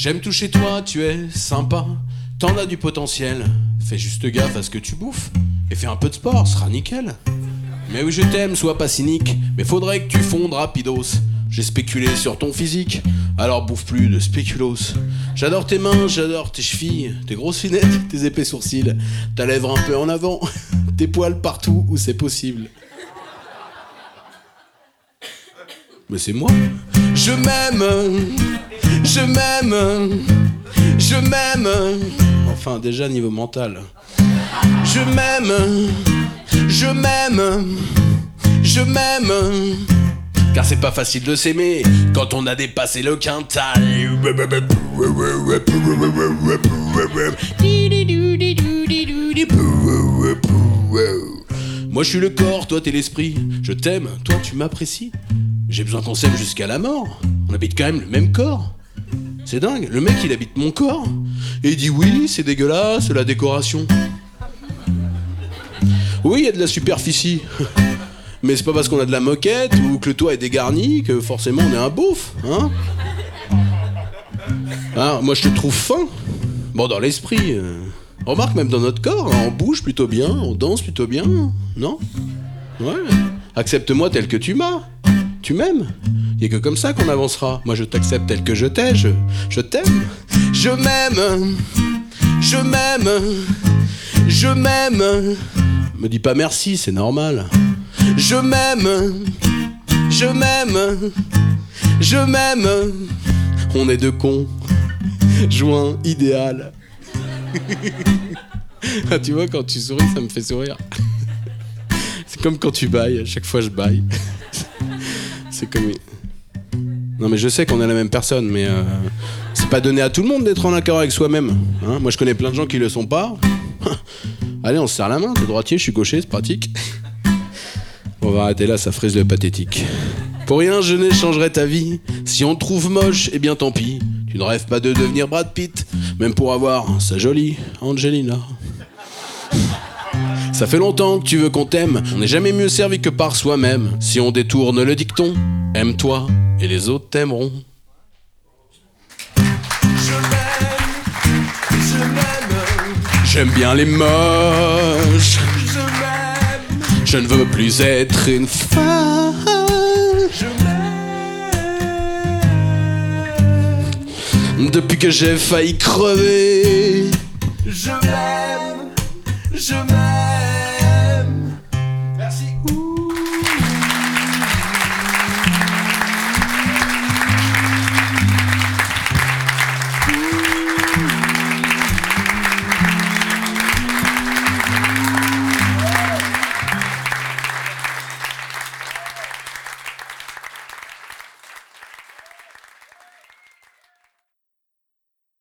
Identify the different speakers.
Speaker 1: J'aime tout chez toi, tu es sympa, t'en as du potentiel. Fais juste gaffe à ce que tu bouffes et fais un peu de sport, sera nickel. Mais oui, je t'aime, sois pas cynique, mais faudrait que tu fondes rapidos. J'ai spéculé sur ton physique, alors bouffe plus de spéculoos. J'adore tes mains, j'adore tes chevilles, tes grosses lunettes, tes épais sourcils, ta lèvre un peu en avant, tes poils partout où c'est possible. Mais c'est moi. Je m'aime, je m'aime, je m'aime. Enfin, déjà niveau mental. Je m'aime, je m'aime, je m'aime. Car c'est pas facile de s'aimer quand on a dépassé le quintal. Moi je suis le corps, toi t'es l'esprit. Je t'aime, toi tu m'apprécies. J'ai besoin qu'on s'aime jusqu'à la mort. On habite quand même le même corps. C'est dingue, le mec il habite mon corps. Et il dit oui, c'est dégueulasse la décoration. Oui, il y a de la superficie. Mais c'est pas parce qu'on a de la moquette ou que le toit est dégarni que forcément on est un beauf, hein. Ah, moi je te trouve fin. Bon, dans l'esprit. Remarque, même dans notre corps, hein, on bouge plutôt bien, on danse plutôt bien, non? Ouais. Accepte-moi tel que tu m'as. Tu m'aimes. Y'a que comme ça qu'on avancera. Moi je t'accepte tel que je t'ai, je t'aime. Je m'aime. Je m'aime. Je m'aime. Me dis pas merci, c'est normal. Je m'aime, je m'aime, je m'aime. On est deux cons, joints, idéal. Ah, tu vois, quand tu souris, ça me fait sourire. C'est comme quand tu bailles, à chaque fois je baille. C'est comme... Non mais je sais qu'on est la même personne, mais c'est pas donné à tout le monde d'être en accord avec soi-même, hein. Moi je connais plein de gens qui le sont pas. Allez, on se serre la main, t'es droitier, je suis gaucher, c'est pratique. On va arrêter là, ça frise le pathétique. Pour rien, je n'échangerai ta vie. Si on te trouve moche, eh bien tant pis. Tu ne rêves pas de devenir Brad Pitt, même pour avoir sa jolie Angelina. Ça fait longtemps que tu veux qu'on t'aime. On n'est jamais mieux servi que par soi-même. Si on détourne le dicton, aime-toi et les autres t'aimeront. J'aime bien les moches. Je ne veux plus être une femme. Depuis que j'ai failli crever. Je m'aime, je m'aime.